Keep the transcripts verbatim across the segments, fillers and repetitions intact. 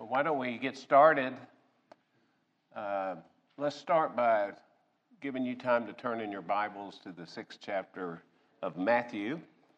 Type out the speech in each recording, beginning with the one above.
Well, why don't we get started? Uh, let's start by giving you time to turn in your Bibles to the sixth chapter of Matthew.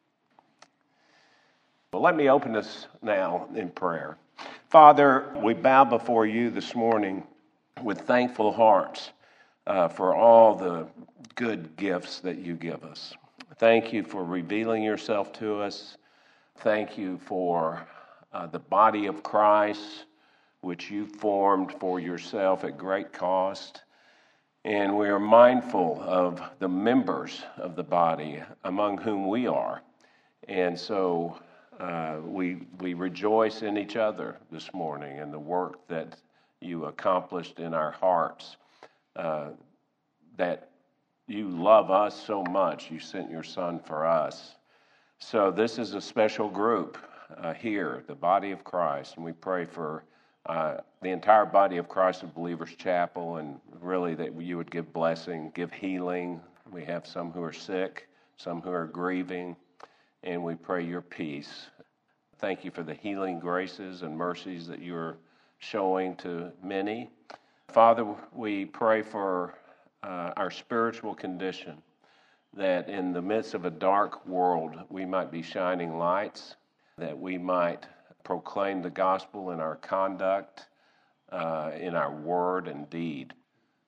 Well, let me open this now in prayer. Father, we bow before you this morning with thankful hearts uh, for all the good gifts that you give us. Thank you for revealing yourself to us. Thank you for uh, the body of Christ, which you formed for yourself at great cost. And we are mindful of the members of the body among whom we are. And so uh, we we rejoice in each other this morning and the work that you accomplished in our hearts, uh, that you love us so much, you sent your Son for us. So this is a special group uh, here, the body of Christ, and we pray for Uh, the entire body of Christ of Believers Chapel, and really that you would give blessing, give healing. We have some who are sick, some who are grieving, and we pray your peace. Thank you for the healing graces and mercies that you're showing to many. Father, we pray for uh, our spiritual condition, that in the midst of a dark world, we might be shining lights, that we might proclaim the gospel in our conduct, uh, in our word and deed.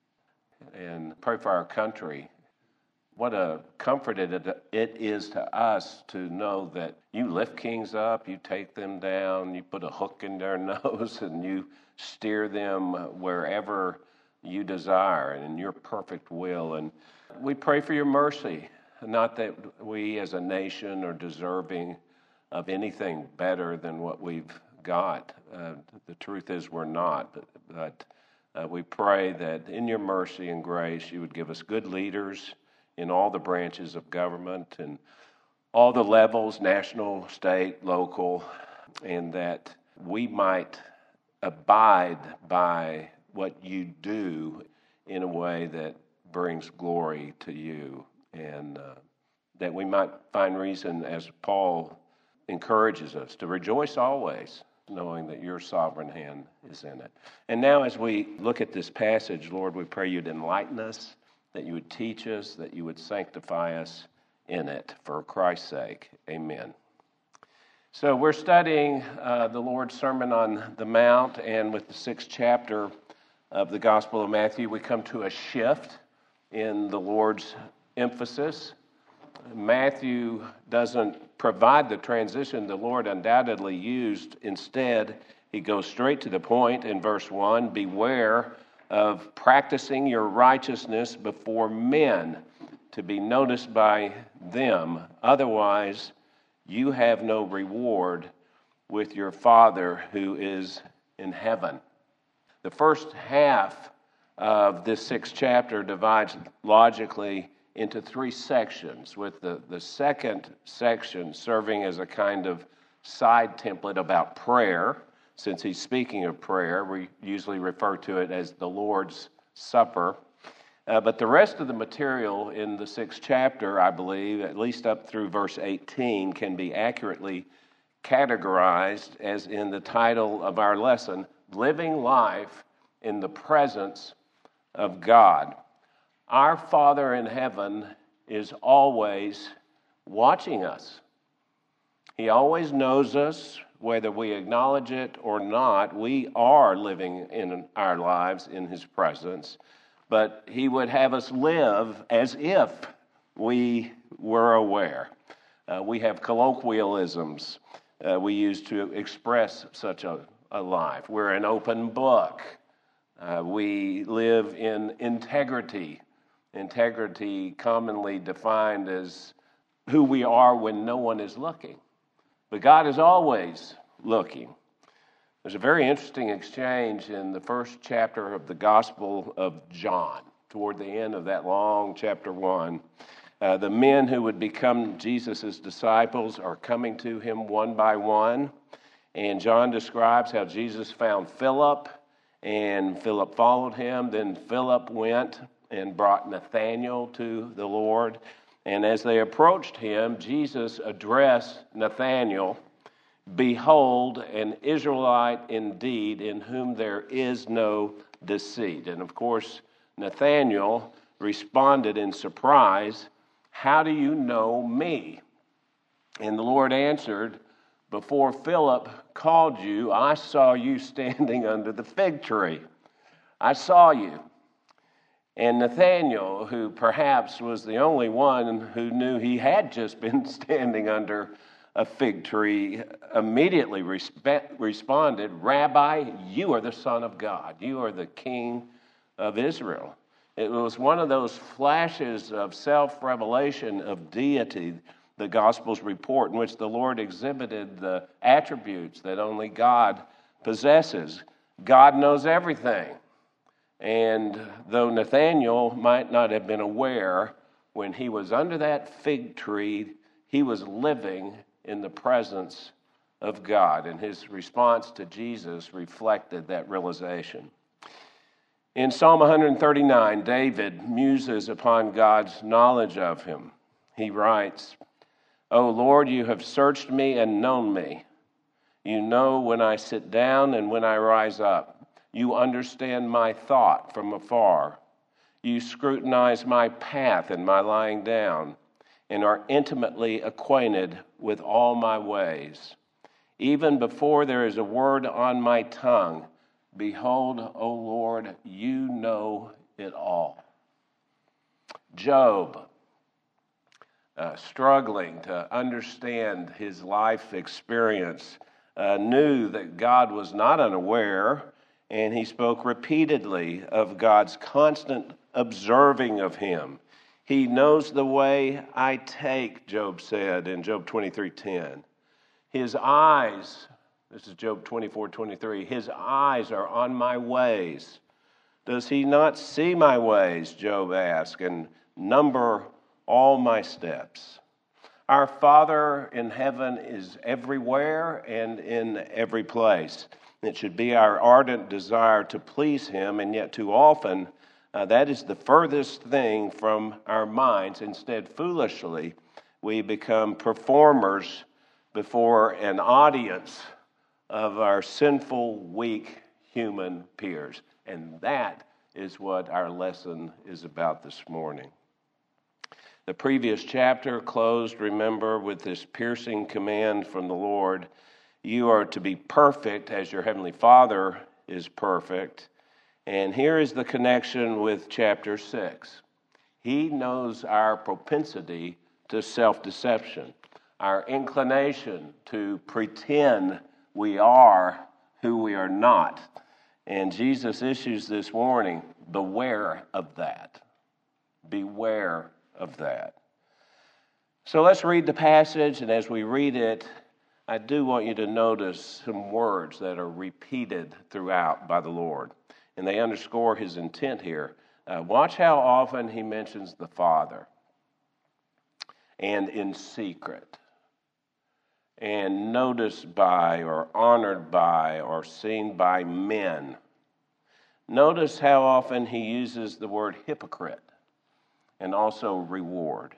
And pray for our country. What a comfort it, it is to us to know that you lift kings up, you take them down, you put a hook in their nose, and you steer them wherever you desire and in your perfect will. And we pray for your mercy, not that we as a nation are deserving of anything better than what we've got. Uh, the truth is we're not, but, but uh, we pray that in your mercy and grace you would give us good leaders in all the branches of government and all the levels, national, state, local, and that we might abide by what you do in a way that brings glory to you, and uh, that we might find reason, as Paul encourages us, to rejoice always, knowing that your sovereign hand is in it. And now as we look at this passage, Lord, we pray you'd enlighten us, that you would teach us, that you would sanctify us in it for Christ's sake. Amen. So we're studying uh, the Lord's Sermon on the Mount, and with the sixth chapter of the Gospel of Matthew, we come to a shift in the Lord's emphasis. Matthew doesn't provide the transition the Lord undoubtedly used. Instead, he goes straight to the point in verse one, beware of practicing your righteousness before men to be noticed by them. Otherwise, you have no reward with your Father who is in heaven. The first half of this sixth chapter divides logically into three sections, with the, the second section serving as a kind of side template about prayer. Since he's speaking of prayer, we usually refer to it as the Lord's Supper. Uh, but the rest of the material in the sixth chapter, I believe, at least up through verse eighteen, can be accurately categorized as in the title of our lesson, Living Life in the Presence of God. Our Father in heaven is always watching us. He always knows us, whether we acknowledge it or not. We are living in our lives in his presence, but he would have us live as if we were aware. Uh, we have colloquialisms uh, we use to express such a, a life. We're an open book. Uh, we live in integrity. Integrity commonly defined as who we are when no one is looking. But God is always looking. There's a very interesting exchange in the first chapter of the Gospel of John. Toward the end of that long chapter one, uh, the men who would become Jesus' disciples are coming to him one by one. And John describes how Jesus found Philip, and Philip followed him. Then Philip went and brought Nathanael to the Lord. And as they approached him, Jesus addressed Nathanael Behold, an Israelite indeed, in whom there is no deceit. And of course, Nathanael responded in surprise, how do you know me? And the Lord answered, before Philip called you, I saw you standing under the fig tree. I saw you. And Nathanael, who perhaps was the only one who knew he had just been standing under a fig tree, immediately respe- responded, Rabbi, you are the Son of God. You are the King of Israel. It was one of those flashes of self-revelation of deity, the Gospels report, in which the Lord exhibited the attributes that only God possesses. God knows everything. And though Nathanael might not have been aware, when he was under that fig tree, he was living in the presence of God. And his response to Jesus reflected that realization. In Psalm one thirty-nine, David muses upon God's knowledge of him. He writes, O Lord, you have searched me and known me. You know when I sit down and when I rise up. You understand my thought from afar. You scrutinize my path and my lying down, and are intimately acquainted with all my ways. Even before there is a word on my tongue, behold, O Lord, you know it all. Job, uh, struggling to understand his life experience, uh, knew that God was not unaware, and he spoke repeatedly of God's constant observing of him. He knows the way I take, Job said in Job twenty-three ten. His eyes, this is Job twenty-four twenty-three, his eyes are on my ways. Does he not see my ways, Job asked, and number all my steps? Our Father in heaven is everywhere and in every place. It should be our ardent desire to please him, and yet too often uh, that is the furthest thing from our minds. Instead, foolishly, we become performers before an audience of our sinful, weak human peers. And that is what our lesson is about this morning. The previous chapter closed, remember, with this piercing command from the Lord. You are to be perfect as your heavenly Father is perfect. And here is the connection with chapter six. He knows our propensity to self-deception, our inclination to pretend we are who we are not. And Jesus issues this warning, beware of that. Beware of that. So let's read the passage, and as we read it, I do want you to notice some words that are repeated throughout by the Lord, and they underscore his intent here. Uh, watch how often he mentions the Father, and in secret, and noticed by, or honored by, or seen by men. Notice how often he uses the word hypocrite, and also reward.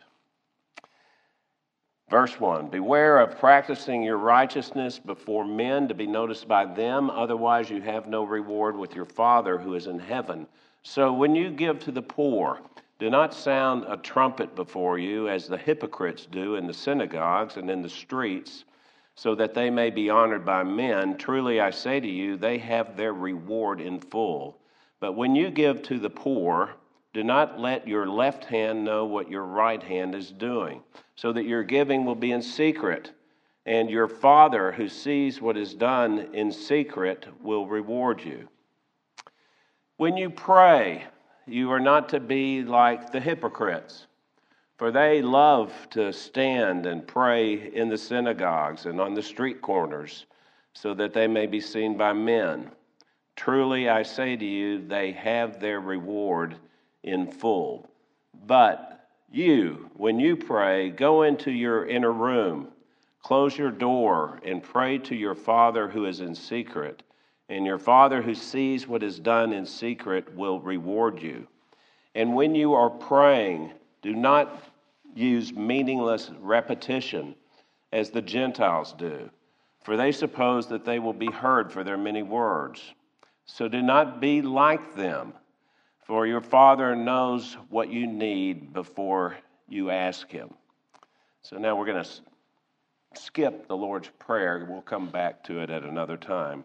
Verse one, beware of practicing your righteousness before men to be noticed by them, otherwise you have no reward with your Father who is in heaven. So when you give to the poor, do not sound a trumpet before you, as the hypocrites do in the synagogues and in the streets, so that they may be honored by men. Truly I say to you, they have their reward in full. But when you give to the poor, do not let your left hand know what your right hand is doing, so that your giving will be in secret, and your Father who sees what is done in secret will reward you. When you pray, you are not to be like the hypocrites, for they love to stand and pray in the synagogues and on the street corners, so that they may be seen by men. Truly I say to you, they have their reward in full. But you, when you pray, go into your inner room, close your door, and pray to your Father who is in secret. And your Father who sees what is done in secret will reward you. And when you are praying, do not use meaningless repetition as the Gentiles do, for they suppose that they will be heard for their many words. So do not be like them, for your Father knows what you need before you ask him. So now we're going to skip the Lord's Prayer. We'll come back to it at another time.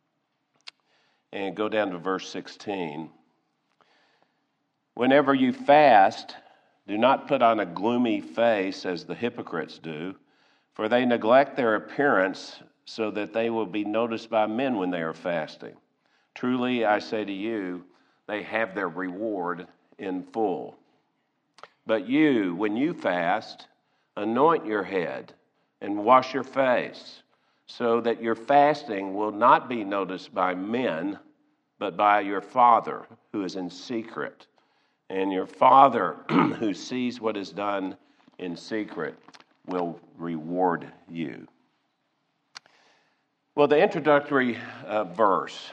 And go down to verse sixteen. Whenever you fast, do not put on a gloomy face as the hypocrites do, for they neglect their appearance so that they will be noticed by men when they are fasting. Truly, I say to you, they have their reward in full. But you, when you fast, anoint your head and wash your face, so that your fasting will not be noticed by men, but by your Father who is in secret. And your Father who sees what is done in secret will reward you. Well, the introductory uh, verse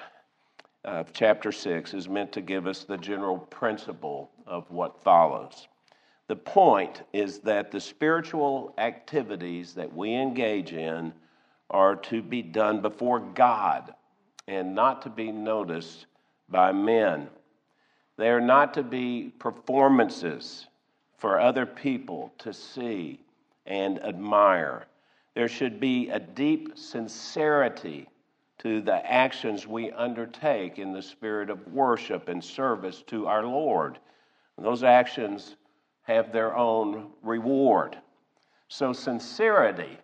of chapter six is meant to give us the general principle of what follows. The point is that the spiritual activities that we engage in are to be done before God and not to be noticed by men. They are not to be performances for other people to see and admire. There should be a deep sincerity to the actions we undertake in the spirit of worship and service to our Lord. And those actions have their own reward. So sincerity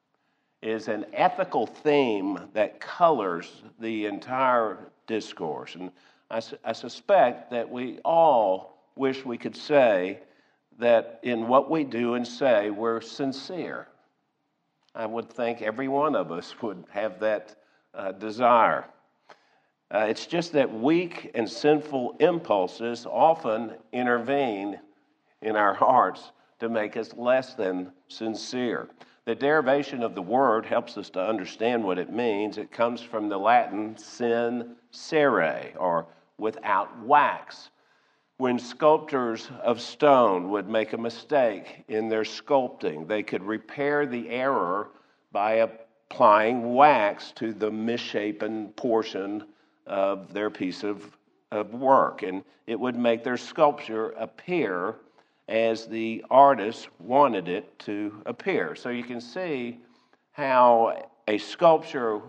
is an ethical theme that colors the entire discourse. And I, I suspect that we all wish we could say that in what we do and say, we're sincere. I would think every one of us would have that uh, desire. Uh, it's just that weak and sinful impulses often intervene in our hearts to make us less than sincere. The derivation of the word helps us to understand what it means. It comes from the Latin sincere, or without wax. When sculptors of stone would make a mistake in their sculpting, they could repair the error by applying wax to the misshapen portion of their piece of, of work. And it would make their sculpture appear as the artist wanted it to appear. So you can see how a sculpture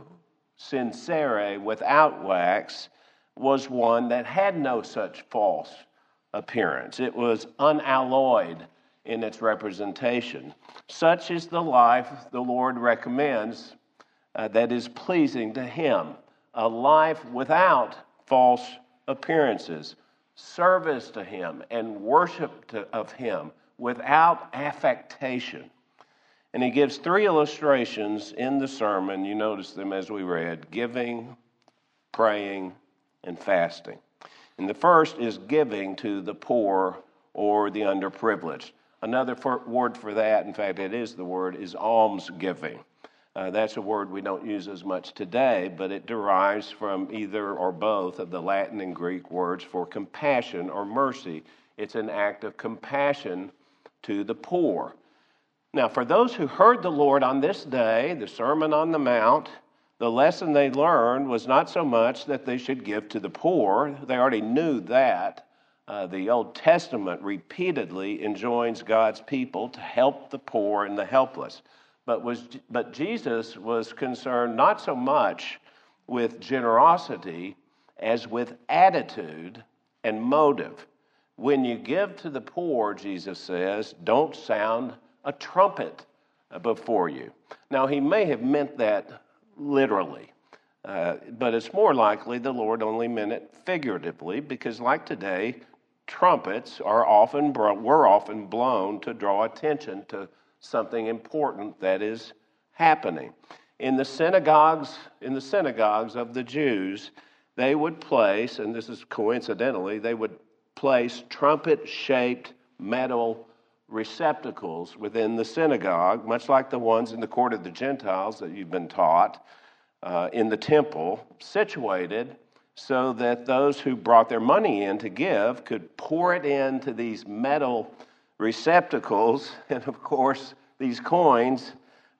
sincere without wax was one that had no such false appearance. It was unalloyed in its representation. Such is the life the Lord recommends uh, that is pleasing to him, a life without false appearances, service to him and worship to, of him without affectation. And he gives three illustrations in the sermon. You notice them as we read: giving, praying, and fasting. And the first is giving to the poor or the underprivileged. Another for, word for that, in fact, it is the word, is almsgiving. Uh, that's a word we don't use as much today, but it derives from either or both of the Latin and Greek words for compassion or mercy. It's an act of compassion to the poor. Now, for those who heard the Lord on this day, the Sermon on the Mount, the lesson they learned was not so much that they should give to the poor. They already knew that. Uh, the Old Testament repeatedly enjoins God's people to help the poor and the helpless. But was but Jesus was concerned not so much with generosity as with attitude and motive. When you give to the poor, Jesus says, don't sound a trumpet before you. Now, he may have meant that literally, uh, but it's more likely the Lord only meant it figuratively, because like today, trumpets are often were often blown to draw attention to something important that is happening. In the synagogues, in the synagogues of the Jews, they would place, and this is coincidentally, they would place trumpet-shaped metal receptacles within the synagogue, much like the ones in the court of the Gentiles that you've been taught, uh, in the temple, situated so that those who brought their money in to give could pour it into these metal receptacles. And of course, these coins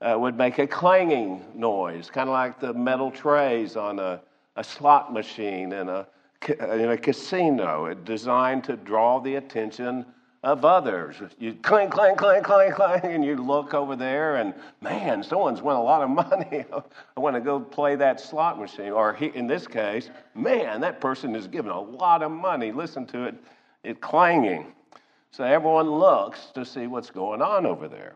uh, would make a clanging noise, kind of like the metal trays on a, a slot machine in a, in a casino. It's designed to draw the attention of others. You clang, clang, clang, clang, clang, and you look over there and, man, someone's won a lot of money. I want to go play that slot machine. Or he, in this case, man, that person is given a lot of money. Listen to it, it clanging. So everyone looks to see what's going on over there.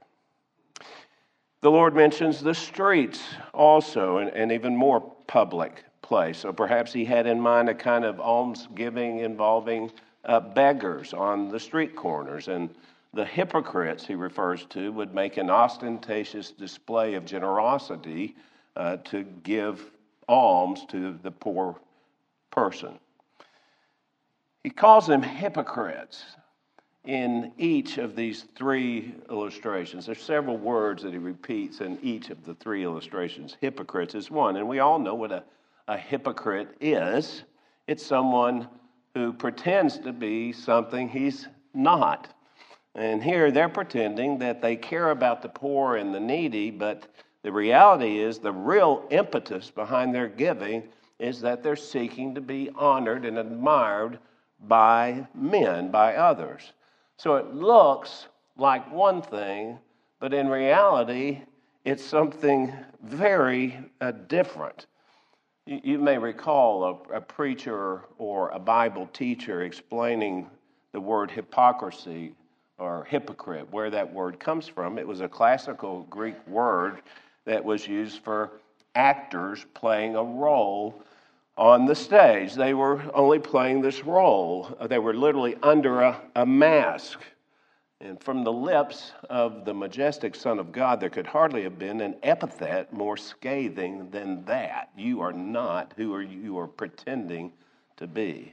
The Lord mentions the streets also, and, and even more public place. So perhaps he had in mind a kind of almsgiving involving Uh, beggars on the street corners, and the hypocrites he refers to would make an ostentatious display of generosity uh, to give alms to the poor person. He calls them hypocrites in each of these three illustrations. There's several words that he repeats in each of the three illustrations. Hypocrites is one, and we all know what a, a hypocrite is. It's someone who pretends to be something he's not. And here they're pretending that they care about the poor and the needy, but the reality is the real impetus behind their giving is that they're seeking to be honored and admired by men, by others. So it looks like one thing, but in reality, it's something very uh, different. You may recall a, a preacher or a Bible teacher explaining the word hypocrisy or hypocrite, where that word comes from. It was a classical Greek word that was used for actors playing a role on the stage. They were only playing this role. They were literally under a, a mask. And from the lips of the majestic Son of God, there could hardly have been an epithet more scathing than that. You are not who are you are pretending to be.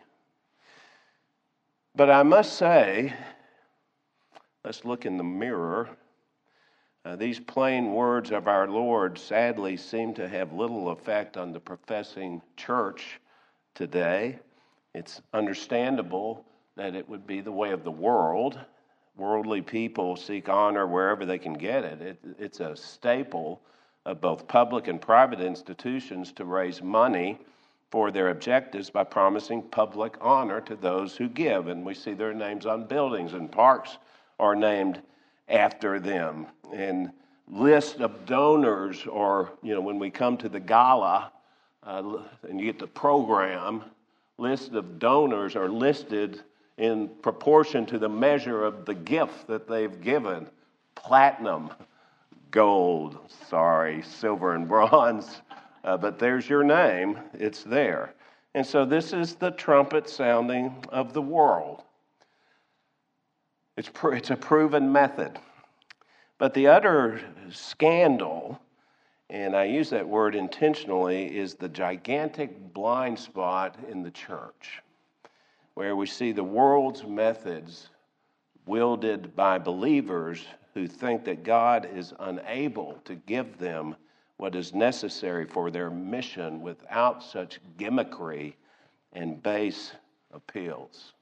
But I must say, let's look in the mirror. Uh, these plain words of our Lord sadly seem to have little effect on the professing church today. It's understandable that it would be the way of the world. Worldly people seek honor wherever they can get it. it. It's a staple of both public and private institutions to raise money for their objectives by promising public honor to those who give. And we see their names on buildings, and parks are named after them. And list of donors, or, you know, when we come to the gala uh, and you get the program, list of donors are listed in proportion to the measure of the gift that they've given. Platinum, gold, sorry, silver and bronze, uh, but there's your name, it's there. And so this is the trumpet sounding of the world. It's, pr- it's a proven method. But the utter scandal, and I use that word intentionally, is the gigantic blind spot in the church, where we see the world's methods wielded by believers who think that God is unable to give them what is necessary for their mission without such gimmickry and base appeals.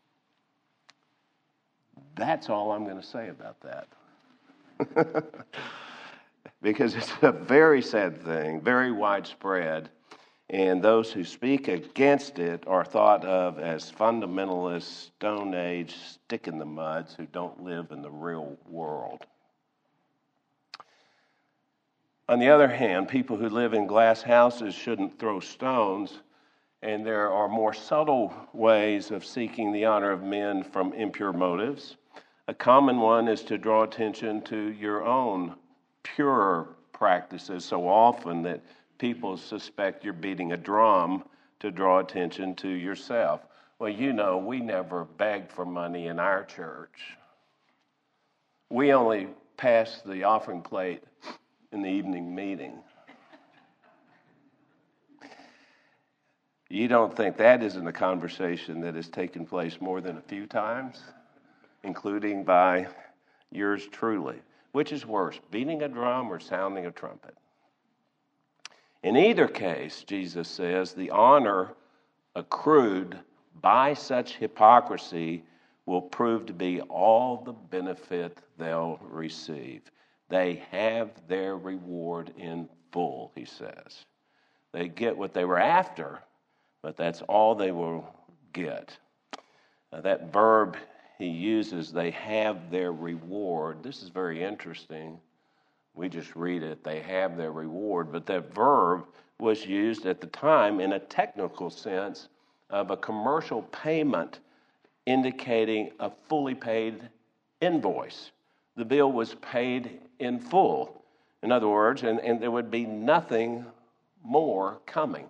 That's all I'm going to say about that. Because it's a very sad thing, very widespread. And those who speak against it are thought of as fundamentalist, Stone Age, stick-in-the-muds who don't live in the real world. On the other hand, people who live in glass houses shouldn't throw stones, and there are more subtle ways of seeking the honor of men from impure motives. A common one is to draw attention to your own pure practices so often that people suspect you're beating a drum to draw attention to yourself. Well, you know, we never begged for money in our church. We only passed the offering plate in the evening meeting. You don't think that isn't a conversation that has taken place more than a few times, including by yours truly? Which is worse, beating a drum or sounding a trumpet? In either case, Jesus says, the honor accrued by such hypocrisy will prove to be all the benefit they'll receive. they have their reward in full, he says. They get what they were after, but that's all they will get. Now, that verb he uses, they have their reward. This is very interesting. We just read it, they have their reward. But that verb was used at the time in a technical sense of a commercial payment indicating a fully paid invoice. The bill was paid in full. In other words, and, and there would be nothing more coming.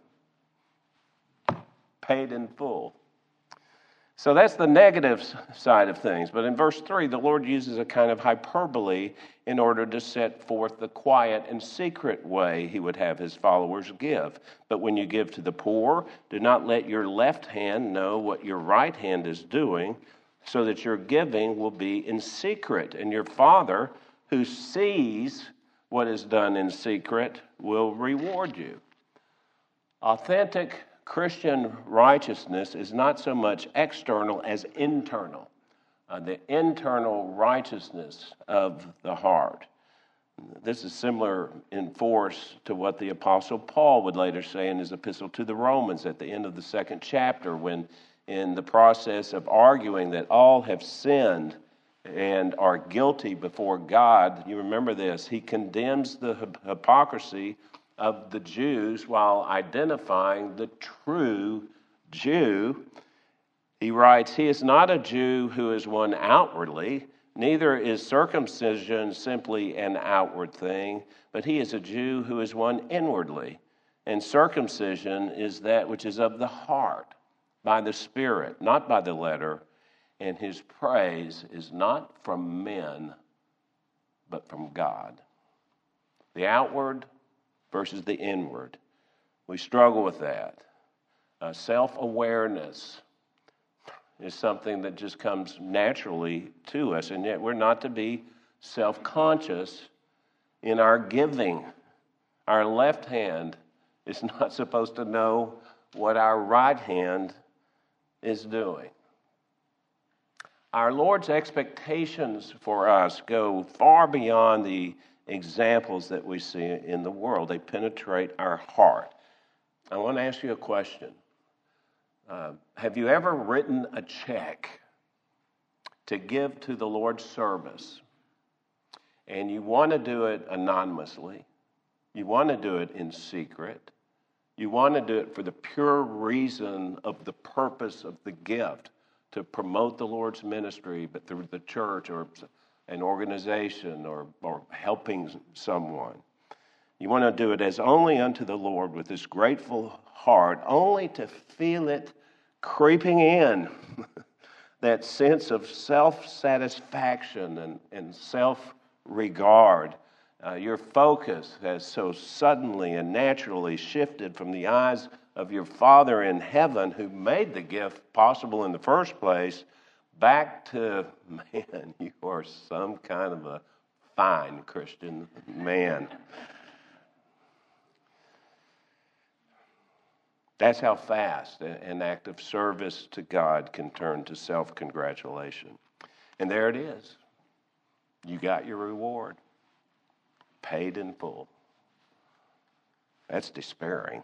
Paid in full. So that's the negative side of things. But in verse three, the Lord uses a kind of hyperbole in order to set forth the quiet and secret way he would have his followers give. But when you give to the poor, do not let your left hand know what your right hand is doing, so that your giving will be in secret. And your Father, who sees what is done in secret, will reward you. Authentic Christian righteousness is not so much external as internal, uh, the internal righteousness of the heart. This is similar in force to what the Apostle Paul would later say in his epistle to the Romans at the end of the second chapter, when in the process of arguing that all have sinned and are guilty before God, you remember this, he condemns the hypocrisy of the Jews while identifying the true Jew. He writes, he is not a Jew who is one outwardly, neither is circumcision simply an outward thing, but he is a Jew who is one inwardly. And circumcision is that which is of the heart, by the Spirit, not by the letter, and his praise is not from men, but from God. The outward versus the inward. We struggle with that. Uh, self-awareness is something that just comes naturally to us, and yet we're not to be self-conscious in our giving. Our left hand is not supposed to know what our right hand is doing. Our Lord's expectations for us go far beyond the examples that we see in the world. They penetrate our heart. I want to ask you a question. Uh, have you ever written a check to give to the Lord's service, and you want to do it anonymously? You want to do it in secret? You want to do it for the pure reason of the purpose of the gift, to promote the Lord's ministry, but through the church or an organization or, or helping someone. You want to do it as only unto the Lord with this grateful heart, only to feel it creeping in, that sense of self-satisfaction and, and self-regard. Uh, your focus has so suddenly and naturally shifted from the eyes of your Father in heaven, who made the gift possible in the first place, back to, man, you are some kind of a fine Christian man. That's how fast an act of service to God can turn to self-congratulation. And there it is. You got your reward. Paid in full. That's despairing.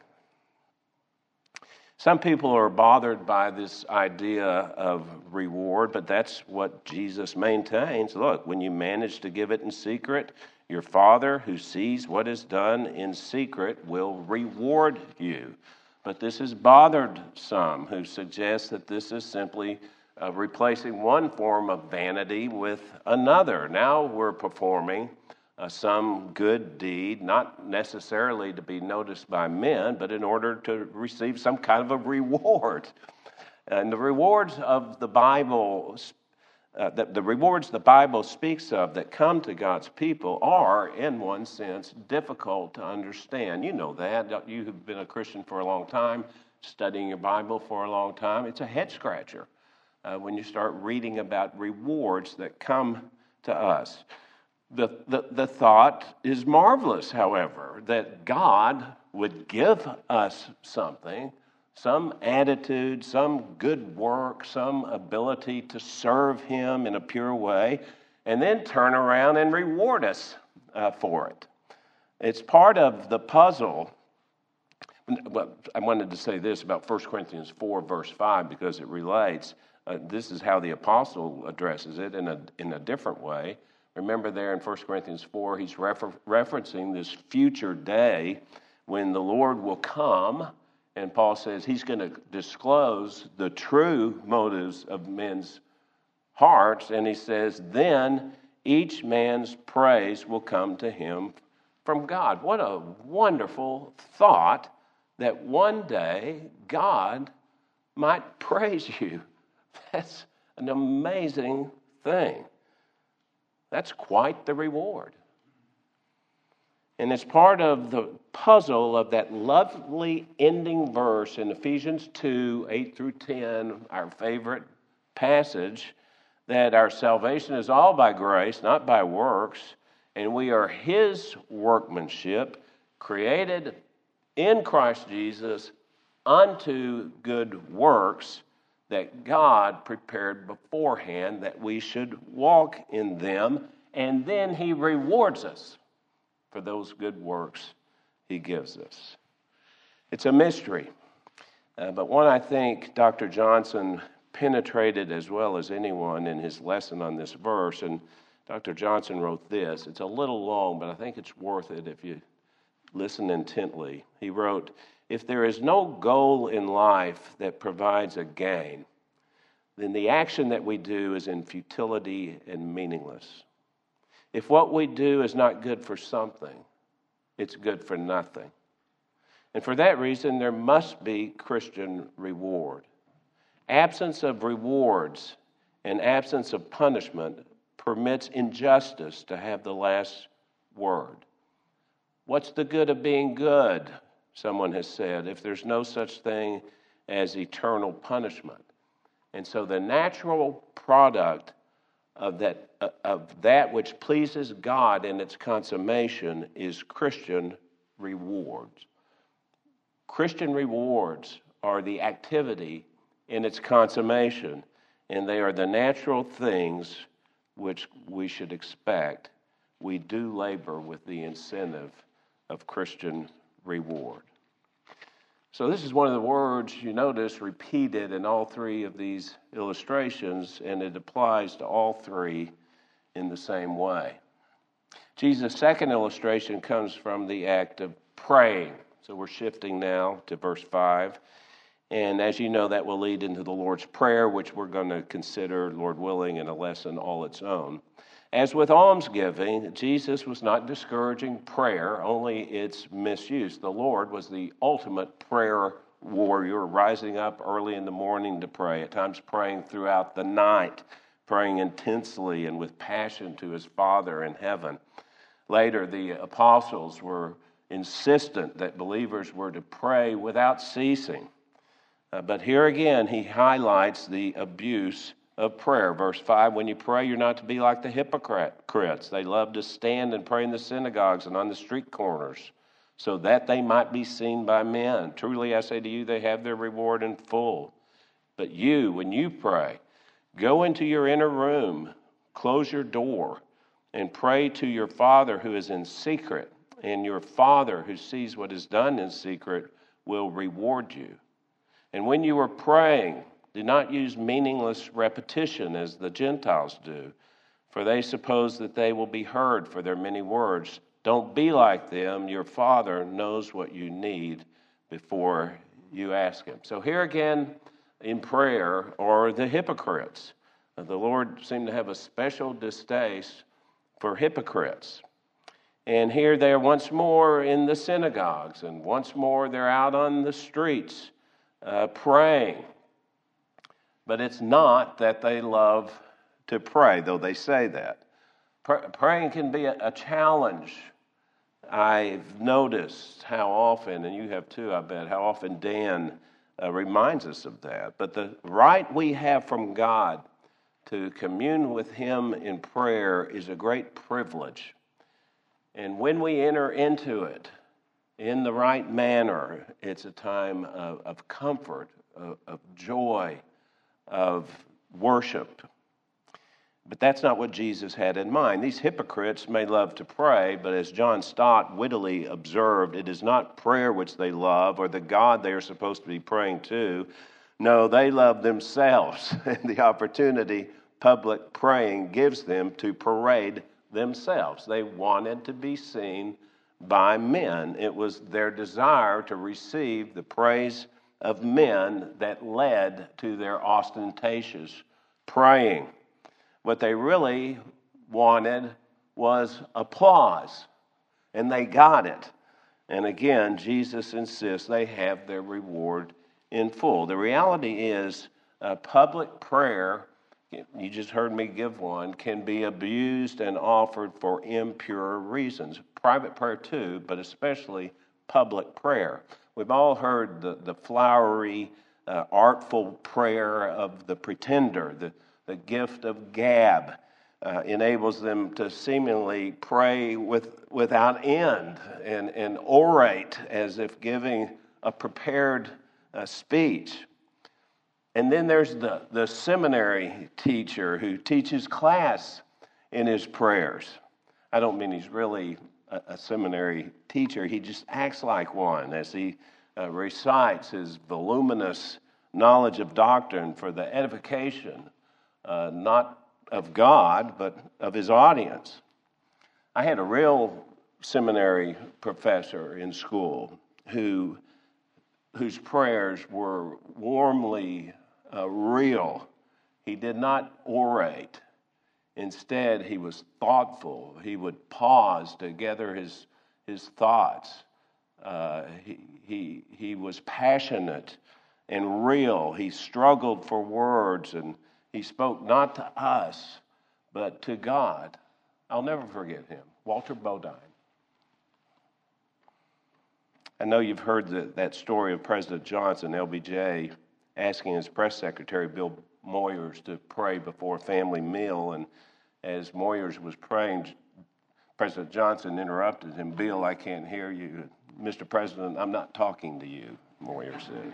Some people are bothered by this idea of reward, but that's what Jesus maintains. Look, when you manage to give it in secret, your Father who sees what is done in secret will reward you. But this has bothered some who suggest that this is simply uh, replacing one form of vanity with another. Now we're performing Uh, some good deed, not necessarily to be noticed by men, but in order to receive some kind of a reward. And the rewards of the Bible, uh, the, the rewards the Bible speaks of that come to God's people are, in one sense, difficult to understand. You know that. You have been a Christian for a long time, studying your Bible for a long time. It's a head scratcher uh, when you start reading about rewards that come to us. The, the the thought is marvelous, however, that God would give us something, some attitude, some good work, some ability to serve Him in a pure way, and then turn around and reward us uh, for it. It's part of the puzzle. But I wanted to say this about First Corinthians four, verse five, because it relates. Uh, this is how the apostle addresses it in a, in a different way. Remember there in First Corinthians four, he's refer- referencing this future day when the Lord will come, and Paul says he's going to disclose the true motives of men's hearts, and he says, then each man's praise will come to him from God. What a wonderful thought that one day God might praise you. That's an amazing thing. That's quite the reward. And it's part of the puzzle of that lovely ending verse in Ephesians two, eight through ten, our favorite passage, that our salvation is all by grace, not by works, and we are his workmanship, created in Christ Jesus unto good works that God prepared beforehand that we should walk in them, and then he rewards us for those good works he gives us. It's a mystery, uh, but one I think Doctor Johnson penetrated as well as anyone in his lesson on this verse. And Doctor Johnson wrote this. It's a little long, but I think it's worth it if you listen intently. He wrote, if there is no goal in life that provides a gain, then the action that we do is in futility and meaningless. If what we do is not good for something, it's good for nothing. And for that reason, there must be Christian reward. Absence of rewards and absence of punishment permits injustice to have the last word. What's the good of being good, someone has said, if there's no such thing as eternal punishment? And so the natural product of that, of that which pleases God in its consummation is Christian rewards. Christian rewards are the activity in its consummation, and they are the natural things which we should expect. We do labor with the incentive of Christian reward. So this is one of the words you notice repeated in all three of these illustrations, and it applies to all three in the same way. Jesus' second illustration comes from the act of praying. So we're shifting now to verse five. And as you know, that will lead into the Lord's Prayer, which we're going to consider, Lord willing, in a lesson all its own. As with almsgiving, Jesus was not discouraging prayer, only its misuse. The Lord was the ultimate prayer warrior, rising up early in the morning to pray, at times praying throughout the night, praying intensely and with passion to his Father in heaven. Later, the apostles were insistent that believers were to pray without ceasing. Uh, but here again, he highlights the abuse of prayer. Verse five, when you pray, you're not to be like the hypocrites. They love to stand and pray in the synagogues and on the street corners, so that they might be seen by men. Truly, I say to you, they have their reward in full. But you, when you pray, go into your inner room, close your door, and pray to your Father who is in secret, and your Father who sees what is done in secret will reward you. And when you are praying, do not use meaningless repetition as the Gentiles do, for they suppose that they will be heard for their many words. Don't be like them. Your Father knows what you need before you ask him. So here again in prayer are the hypocrites. The Lord seemed to have a special distaste for hypocrites. And here they are once more in the synagogues, and once more they're out on the streets uh, praying. But it's not that they love to pray, though they say that. Pr- praying can be a, a challenge. I've noticed how often, and you have too, I bet, how often Dan uh, reminds us of that. But the right we have from God to commune with him in prayer is a great privilege. And when we enter into it in the right manner, it's a time of, of comfort, of, of joy, of worship. But that's not what Jesus had in mind. These hypocrites may love to pray, but as John Stott wittily observed, it is not prayer which they love or the God they are supposed to be praying to. No, they love themselves and the opportunity public praying gives them to parade themselves. They wanted to be seen by men. It was their desire to receive the praise of men that led to their ostentatious praying. What they really wanted was applause, and they got it. And again, Jesus insists they have their reward in full. The reality is, uh, public prayer, you just heard me give one, can be abused and offered for impure reasons. Private prayer too, but especially public prayer. We've all heard the, the flowery, uh, artful prayer of the pretender, the The gift of gab uh, enables them to seemingly pray with, without end and, and orate as if giving a prepared uh, speech. And then there's the, the seminary teacher who teaches class in his prayers. I don't mean he's really a, a seminary teacher. He just acts like one as he uh, recites his voluminous knowledge of doctrine for the edification Uh, not of God, but of his audience. I had a real seminary professor in school who, whose prayers were warmly uh, real. He did not orate. Instead, he was thoughtful. He would pause to gather his, his thoughts. Uh, he, he, he was passionate and real. He struggled for words, and he spoke not to us, but to God. I'll never forget him, Walter Bodine. I know you've heard the, that story of President Johnson, L B J, asking his press secretary, Bill Moyers, to pray before a family meal. And as Moyers was praying, President Johnson interrupted him. Bill, I can't hear you. Mister President, I'm not talking to you, Moyers says.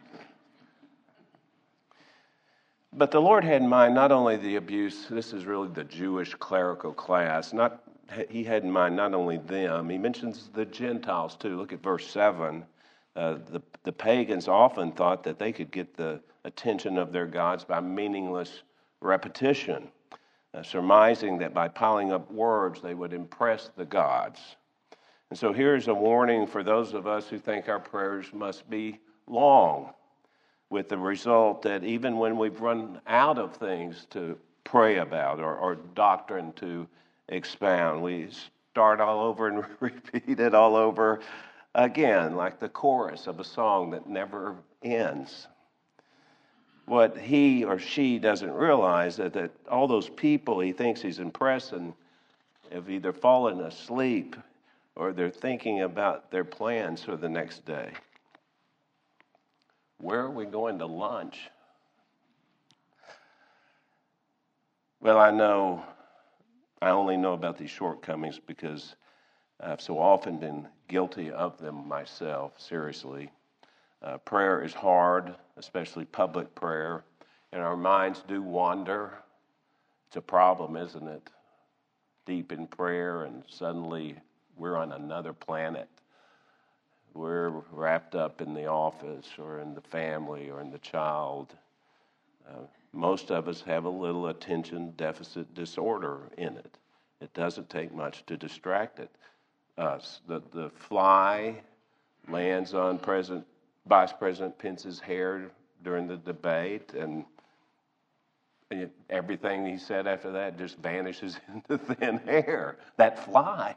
But the Lord had in mind not only the abuse, this is really the Jewish clerical class, not he had in mind not only them, he mentions the Gentiles too. Look at verse seven. Uh, the, the pagans often thought that they could get the attention of their gods by meaningless repetition, uh, surmising that by piling up words they would impress the gods. And so here's a warning for those of us who think our prayers must be long, with the result that even when we've run out of things to pray about or, or doctrine to expound, we start all over and repeat it all over again, like the chorus of a song that never ends. What he or she doesn't realize that, that all those people he thinks he's impressing have either fallen asleep or they're thinking about their plans for the next day. Where are we going to lunch? Well, I know, I only know about these shortcomings because I've so often been guilty of them myself, seriously. Uh, prayer is hard, especially public prayer, and our minds do wander. It's a problem, isn't it? Deep in prayer, and suddenly we're on another planet. We're wrapped up in the office or in the family or in the child. Uh, most of us have a little attention deficit disorder in it. It doesn't take much to distract it. Us. The, the fly lands on President, Vice President Pence's hair during the debate, and it, everything he said after that just vanishes into thin air. That fly.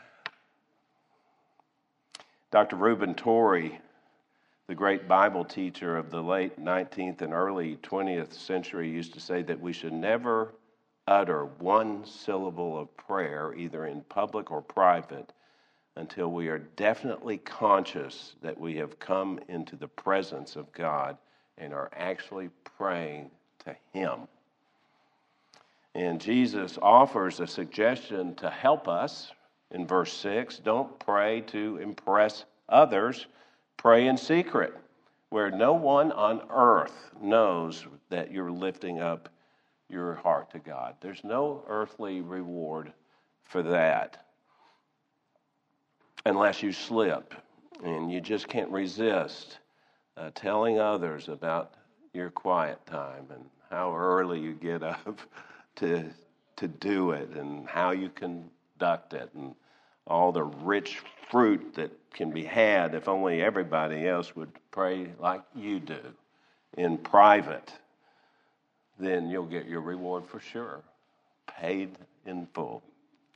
Doctor Reuben Torrey, the great Bible teacher of the late nineteenth and early twentieth century, used to say that we should never utter one syllable of prayer, either in public or private, until we are definitely conscious that we have come into the presence of God and are actually praying to Him. And Jesus offers a suggestion to help us. In verse six, don't pray to impress others, pray in secret, where no one on earth knows that you're lifting up your heart to God. There's no earthly reward for that unless you slip and you just can't resist uh, telling others about your quiet time and how early you get up to to do it and how you conduct it and all the rich fruit that can be had if only everybody else would pray like you do in private. Then you'll get your reward for sure, paid in full.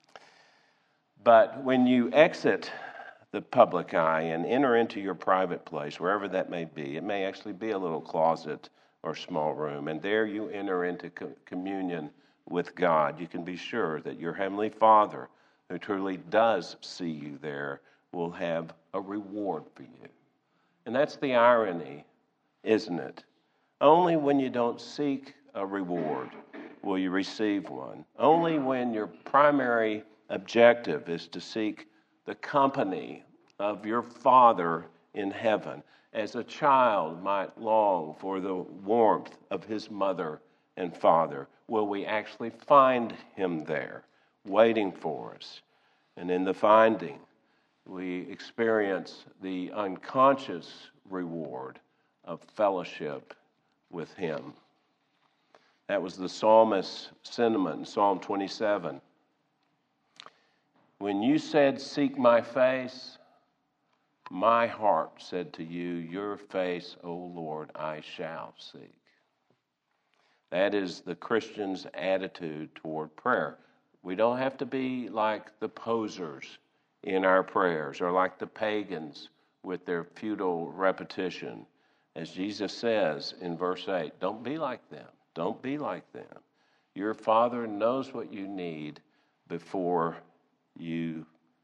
But when you exit the public eye and enter into your private place, wherever that may be, it may actually be a little closet or small room, and there you enter into co- communion with God. You can be sure that your Heavenly Father, who truly does see you there, will have a reward for you. And that's the irony, isn't it? Only when you don't seek a reward will you receive one. Only when your primary objective is to seek the company of your Father in heaven, as a child might long for the warmth of his mother and father, will we actually find him there, waiting for us. And in the finding, we experience the unconscious reward of fellowship with him. That was the psalmist's sentiment in Psalm twenty-seven. When you said, "Seek my face," my heart said to you, "Your face, O Lord, I shall seek." That is the Christian's attitude toward prayer. We don't have to be like the posers in our prayers or like the pagans with their futile repetition. As Jesus says in verse eight, don't be like them. Don't be like them. Your Father knows what you need before you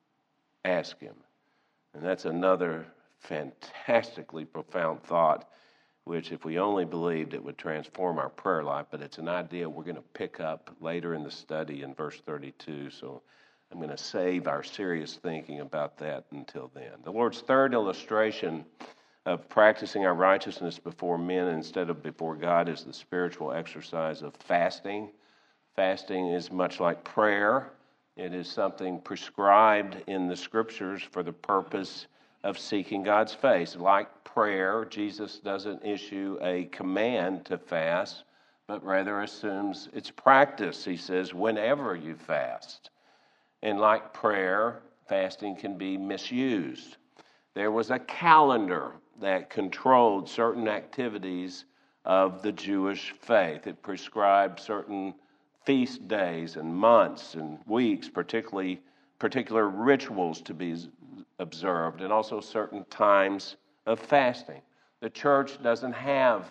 ask him. And that's another fantastically profound thought, which if we only believed, it would transform our prayer life. But it's an idea we're going to pick up later in the study in verse thirty-two. So I'm going to save our serious thinking about that until then. The Lord's third illustration of practicing our righteousness before men instead of before God is the spiritual exercise of fasting. Fasting is much like prayer. It is something prescribed in the Scriptures for the purpose of seeking God's face. Like prayer, Jesus doesn't issue a command to fast, but rather assumes it's practice. He says, whenever you fast. And like prayer, fasting can be misused. There was a calendar that controlled certain activities of the Jewish faith. It prescribed certain feast days and months and weeks, particularly particular rituals to be observed, and also certain times of fasting. The church doesn't have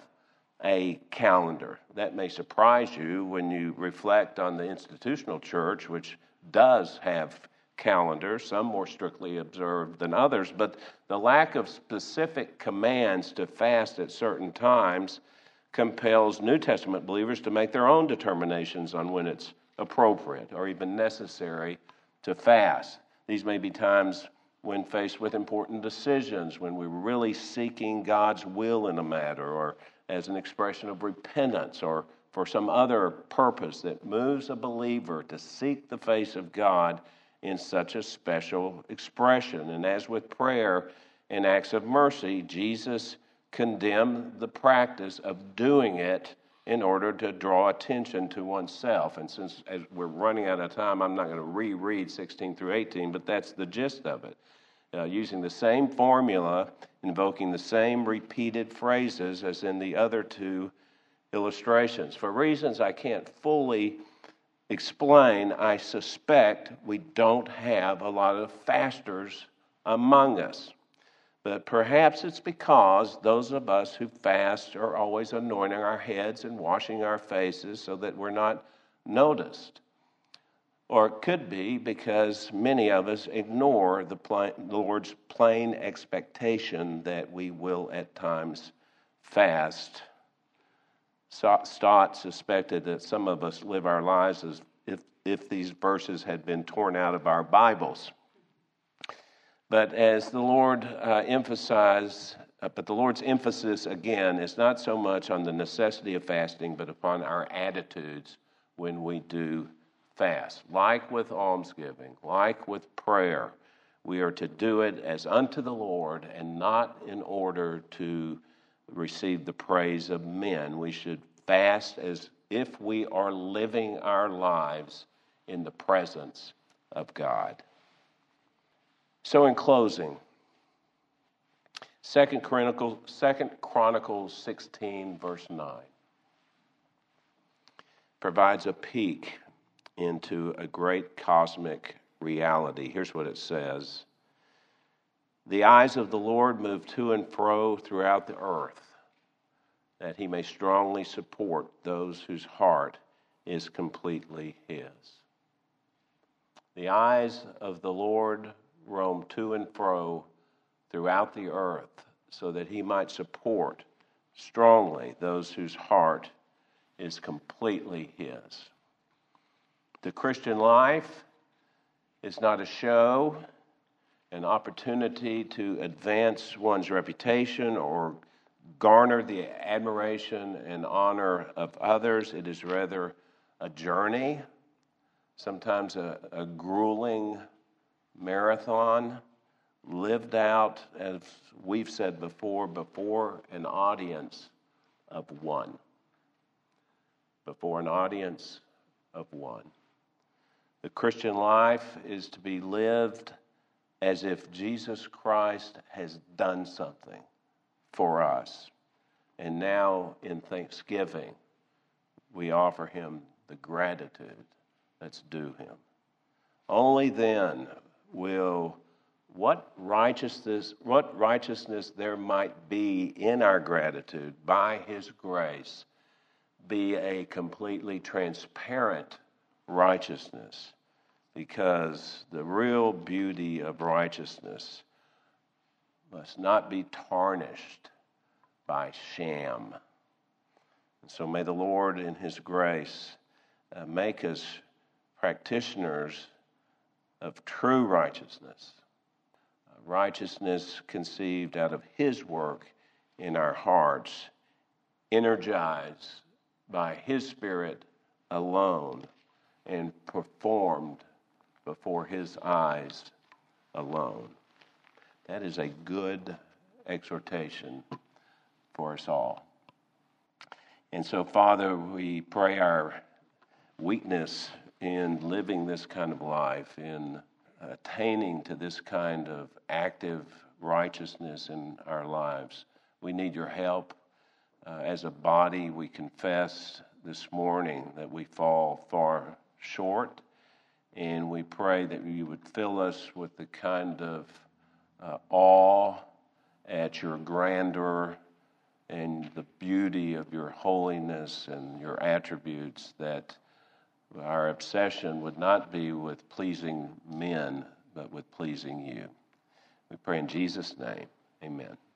a calendar. That may surprise you when you reflect on the institutional church, which does have calendars, some more strictly observed than others, but the lack of specific commands to fast at certain times compels New Testament believers to make their own determinations on when it's appropriate or even necessary to fast. These may be times when faced with important decisions, when we're really seeking God's will in a matter, or as an expression of repentance, or for some other purpose that moves a believer to seek the face of God in such a special expression. And as with prayer and acts of mercy, Jesus condemned the practice of doing it in order to draw attention to oneself. And since as we're running out of time, I'm not going to reread sixteen through eighteen, but that's the gist of it. Uh, using the same formula, invoking the same repeated phrases as in the other two illustrations. For reasons I can't fully explain, I suspect we don't have a lot of fasters among us. But perhaps it's because those of us who fast are always anointing our heads and washing our faces so that we're not noticed. Or it could be because many of us ignore the Lord's plain expectation that we will at times fast. Stott suspected that some of us live our lives as if, if these verses had been torn out of our Bibles. But as the Lord uh, emphasized Uh, but the Lord's emphasis, again, is not so much on the necessity of fasting, but upon our attitudes when we do fast. Like with almsgiving, like with prayer, we are to do it as unto the Lord and not in order to receive the praise of men. We should fast as if we are living our lives in the presence of God. So in closing, Second Chronicles, Second Chronicles sixteen, verse nine, provides a peek into a great cosmic reality. Here's what it says. The eyes of the Lord move to and fro throughout the earth, that he may strongly support those whose heart is completely his. The eyes of the Lord roam to and fro throughout the earth so that he might support strongly those whose heart is completely his. The Christian life is not a show, an opportunity to advance one's reputation or garner the admiration and honor of others. It is rather a journey, sometimes a, a grueling marathon, lived out, as we've said before, before an audience of one. Before an audience of one. The Christian life is to be lived as if Jesus Christ has done something for us. And now in thanksgiving, we offer him the gratitude that's due him. Only then will what righteousness, what righteousness there might be in our gratitude by his grace be a completely transparent righteousness, because the real beauty of righteousness must not be tarnished by sham. And so may the Lord in his grace uh, make us practitioners of true righteousness, uh, righteousness conceived out of his work in our hearts, energized by his Spirit alone, and performed before his eyes alone. That is a good exhortation for us all. And so, Father, we pray our weakness in living this kind of life, in attaining to this kind of active righteousness in our lives. We need your help. Uh, as a body, we confess this morning that we fall far short, and we pray that you would fill us with the kind of uh, awe at your grandeur and the beauty of your holiness and your attributes, that our obsession would not be with pleasing men, but with pleasing you. We pray in Jesus' name, amen.